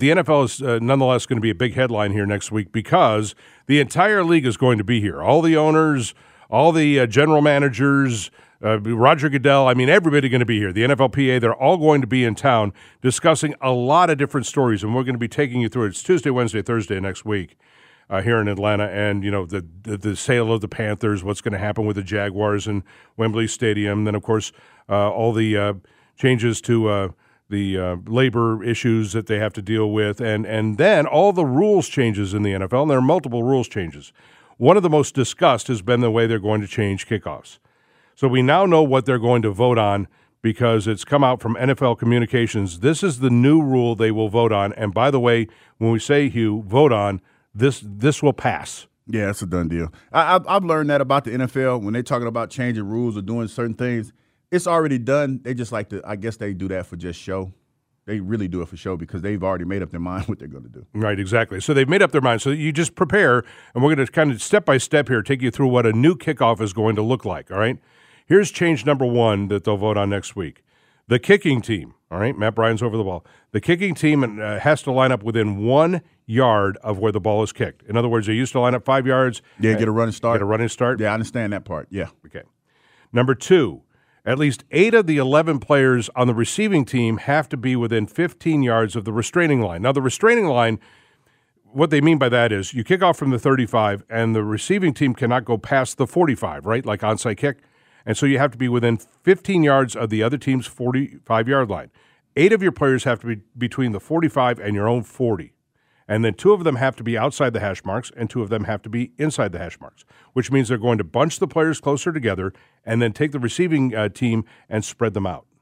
the NFL is nonetheless going to be a big headline here next week because the entire league is going to be here. All the owners, all the general managers, Roger Goodell, I mean, everybody going to be here. The NFLPA, they're all going to be in town discussing a lot of different stories, and we're going to be taking you through it. It's Tuesday, Wednesday, Thursday next week here in Atlanta, and, you know, the sale of the Panthers, what's going to happen with the Jaguars and Wembley Stadium, then, of course, all the changes to the labor issues that they have to deal with, and then all the rules changes in the NFL, and there are multiple rules changes. One of the most discussed has been the way they're going to change kickoffs. So we now know what they're going to vote on because it's come out from NFL Communications. This is the new rule they will vote on. And by the way, when we say, Hugh, vote on, this will pass. Yeah, it's a done deal. I've learned that about the NFL. When they're talking about changing rules or doing certain things, it's already done. They just like to, I guess they do that for just show. They really do it for show because they've already made up their mind what they're going to do. Right, exactly. So they've made up their mind. So you just prepare, and we're going to kind of step by step here take you through what a new kickoff is going to look like, all right? Here's change number one that they'll vote on next week. The kicking team, all right? Matt Bryant's over the ball. The kicking team has to line up within 1 yard of where the ball is kicked. In other words, they used to line up 5 yards. Yeah, get a running start. Get a running start. Yeah, I understand that part, yeah. Okay. Number two, at least 8 of the 11 players on the receiving team have to be within 15 yards of the restraining line. Now, the restraining line, what they mean by that is you kick off from the 35, and the receiving team cannot go past the 45, right, like onside kick. And so you have to be within 15 yards of the other team's 45-yard line. 8 of your players have to be between the 45 and your own 40. And then 2 of them have to be outside the hash marks, and 2 of them have to be inside the hash marks, which means they're going to bunch the players closer together and then take the receiving team and spread them out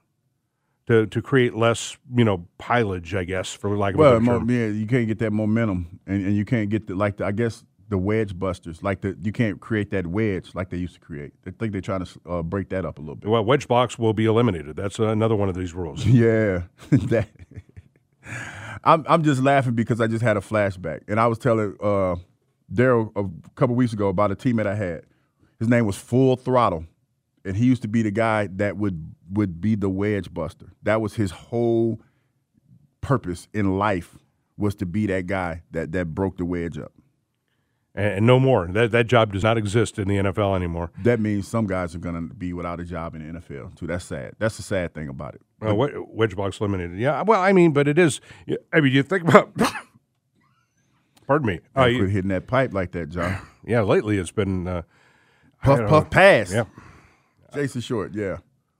to create less, pileage, I guess, for lack of a better term. Yeah, you can't get that momentum, and you can't get I guess the wedge busters, you can't create that wedge like they used to create. I think they're trying to break that up a little bit. Well, wedge blocks will be eliminated. That's another one of these rules. Yeah. I'm just laughing because I just had a flashback. And I was telling Daryl a couple weeks ago about a teammate I had. His name was Full Throttle. And he used to be the guy that would be the wedge buster. That was his whole purpose in life, was to be that guy that broke the wedge up. And no more. That job does not exist in the NFL anymore. That means some guys are going to be without a job in the NFL, too. That's sad. That's the sad thing about it. Wedge blocks eliminated. Yeah, well, but it is. You think about – pardon me. Quit hitting that pipe like that, John. Yeah, lately it's been puff, pass. Yeah. Jason Short, yeah.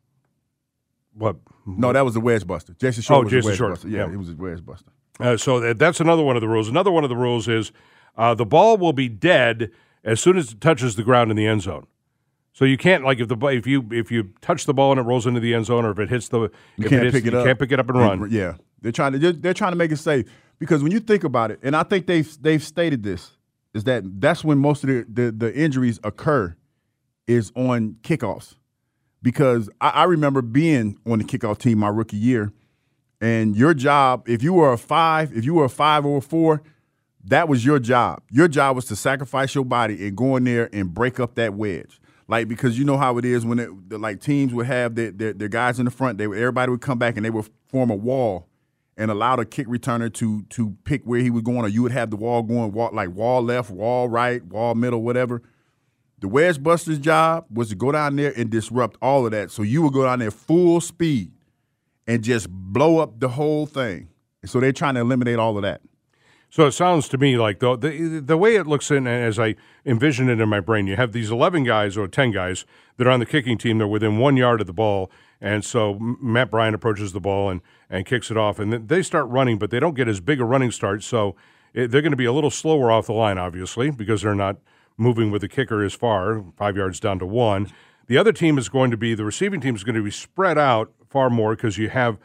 What? No, that was the wedge buster. Jason Short was Jason the wedge Short. buster. Yeah, he was a wedge buster. So that's another one of the rules. Another one of the rules is the ball will be dead as soon as it touches the ground in the end zone. So you can't, like, if you touch the ball and it rolls into the end zone, or if it hits you can't pick it up and run. Yeah, they're trying to make it safe, because when you think about it, and I think they've stated this, is that's when most of the injuries occur, is on kickoffs. Because I remember being on the kickoff team my rookie year, and your job, if you were a 5 or a 4, that was your job. Your job was to sacrifice your body and go in there and break up that wedge. Like, because you know how it is when teams would have their guys in the front, everybody would come back and they would form a wall and allow the kick returner to pick where he was going, or you would have the wall going wall left, wall right, wall middle, whatever. The wedge buster's job was to go down there and disrupt all of that. So you would go down there full speed and just blow up the whole thing. So they're trying to eliminate all of that. So it sounds to me like the way it looks in, as I envision it in my brain, you have these 11 guys or 10 guys that are on the kicking team. They're within 1 yard of the ball, and so Matt Bryant approaches the ball and kicks it off, and then they start running, but they don't get as big a running start, so they're going to be a little slower off the line, obviously, because they're not moving with the kicker as far, 5 yards down to 1. The other team is going to be, the receiving team is going to be spread out far more, because you have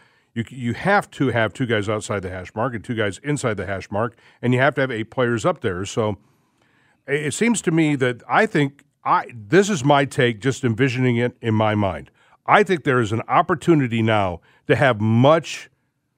to have 2 guys outside the hash mark and 2 guys inside the hash mark, and you have to have 8 players up there. So it seems to me that this is my take, just envisioning it in my mind. I think there is an opportunity now to have much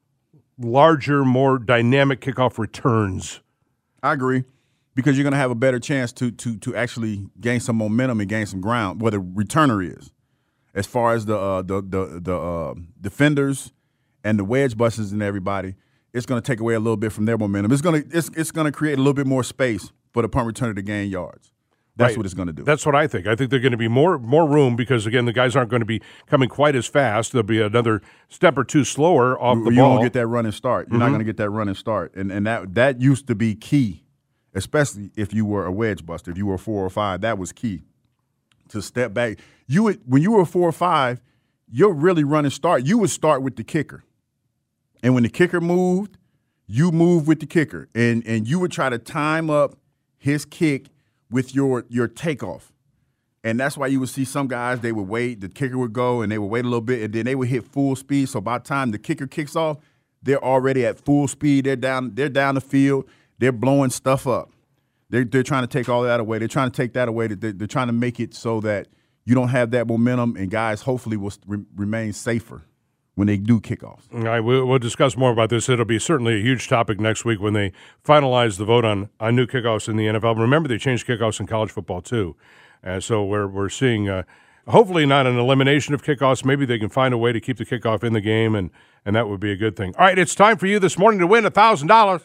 larger, more dynamic kickoff returns. I agree, because you're going to have a better chance to actually gain some momentum and gain some ground where the returner is. As far as the defenders and the wedge busters and everybody, it's going to take away a little bit from their momentum. It's going to create a little bit more space for the punt returner to gain yards. That's what it's going to do. That's what I think. I think there's going to be more room because, again, the guys aren't going to be coming quite as fast. There'll be another step or two slower off the ball. You won't get that running start. You're not going to get that running start. And that used to be key, especially if you were a wedge buster. If you were 4 or 5, that was key to step back. When you were 4 or 5, your really running start, you would start with the kicker. And when the kicker moved, you moved with the kicker. And you would try to time up his kick with your takeoff. And that's why you would see some guys, they would wait, the kicker would go, and they would wait a little bit, and then they would hit full speed. So by the time the kicker kicks off, they're already at full speed. They're down the field. They're blowing stuff up. They're trying to take all that away. They're trying to take that away. They're trying to make it so that you don't have that momentum, and guys hopefully will remain safer when they do kickoffs. All right, we'll discuss more about this. It'll be certainly a huge topic next week when they finalize the vote on new kickoffs in the NFL. Remember, they changed kickoffs in college football too. So we're seeing hopefully not an elimination of kickoffs. Maybe they can find a way to keep the kickoff in the game, and that would be a good thing. All right, it's time for you this morning to win $1,000.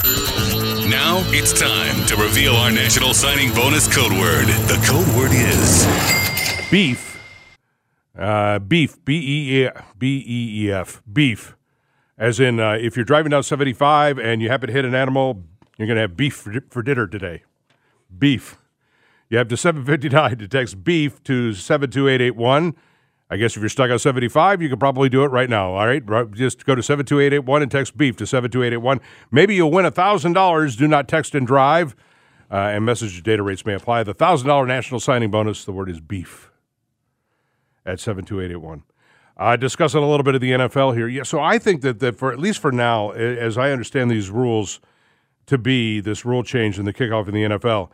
Now it's time to reveal our national signing bonus code word. The code word is beef. Beef, B-E-E-F, beef. As in, if you're driving down 75 and you happen to hit an animal, you're going to have beef for dinner today. Beef. You have to 759 to text beef to 72881. I guess if you're stuck on 75, you could probably do it right now, all right? Just go to 72881 and text beef to 72881. Maybe you'll win $1,000. Do not text and drive, and message data rates may apply. The $1,000 national signing bonus, the word is beef. At 72881. Discussing a little bit of the NFL here. Yeah, so I think that for at least for now, as I understand these rules to be this rule change in the kickoff in the NFL,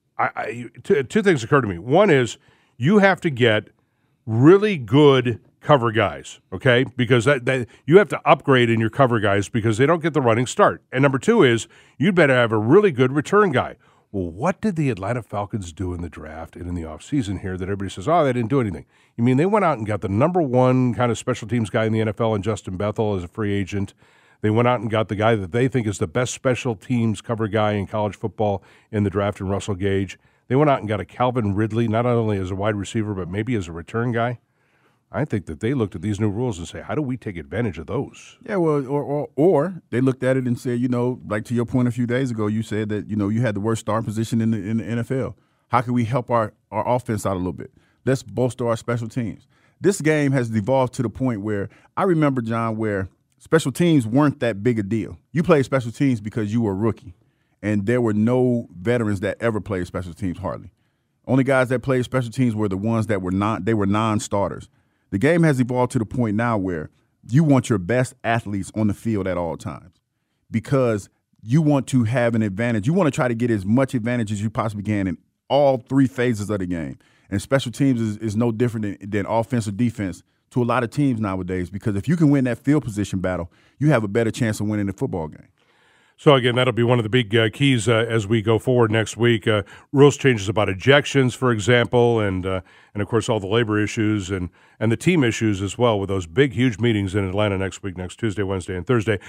two things occur to me. One is you have to get really good cover guys, okay? Because that you have to upgrade in your cover guys because they don't get the running start. And number two is you'd better have a really good return guy. Well, what did the Atlanta Falcons do in the draft and in the offseason here that everybody says, oh, they didn't do anything? You mean they went out and got the number one kind of special teams guy in the NFL in Justin Bethel as a free agent. They went out and got the guy that they think is the best special teams cover guy in college football in the draft in Russell Gage. They went out and got a Calvin Ridley, not only as a wide receiver, but maybe as a return guy. I think that they looked at these new rules and say, how do we take advantage of those? Yeah, well, or they looked at it and said, like to your point a few days ago, you said that, you had the worst starting position in the NFL. How can we help our offense out a little bit? Let's bolster our special teams. This game has evolved to the point where I remember, John, where special teams weren't that big a deal. You played special teams because you were a rookie, and there were no veterans that ever played special teams hardly. Only guys that played special teams were the ones that were non-starters. The game has evolved to the point now where you want your best athletes on the field at all times because you want to have an advantage. You want to try to get as much advantage as you possibly can in all three phases of the game. And special teams is no different than offense or defense to a lot of teams nowadays because if you can win that field position battle, you have a better chance of winning the football game. So, again, that'll be one of the big keys as we go forward next week. Rules changes about ejections, for example, and of course, all the labor issues and the team issues as well with those big, huge meetings in Atlanta next week, next Tuesday, Wednesday, and Thursday.